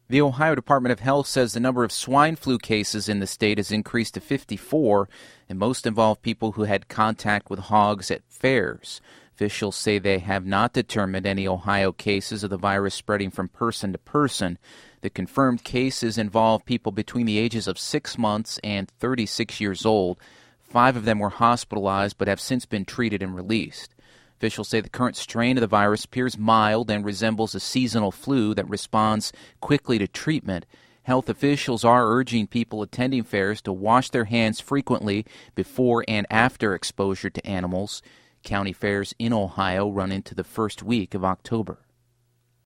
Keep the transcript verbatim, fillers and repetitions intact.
The Ohio Department of Health says the number of swine flu cases in the state has increased to fifty-four, and most involve people who had contact with hogs at fairs. Officials say they have not determined any Ohio cases of the virus spreading from person to person. The confirmed cases involve people between the ages of six months and thirty-six years old. Five of them were hospitalized but have since been treated and released. Officials say the current strain of the virus appears mild and resembles a seasonal flu that responds quickly to treatment. Health officials are urging people attending fairs to wash their hands frequently before and after exposure to animals. County fairs in Ohio run into the first week of October.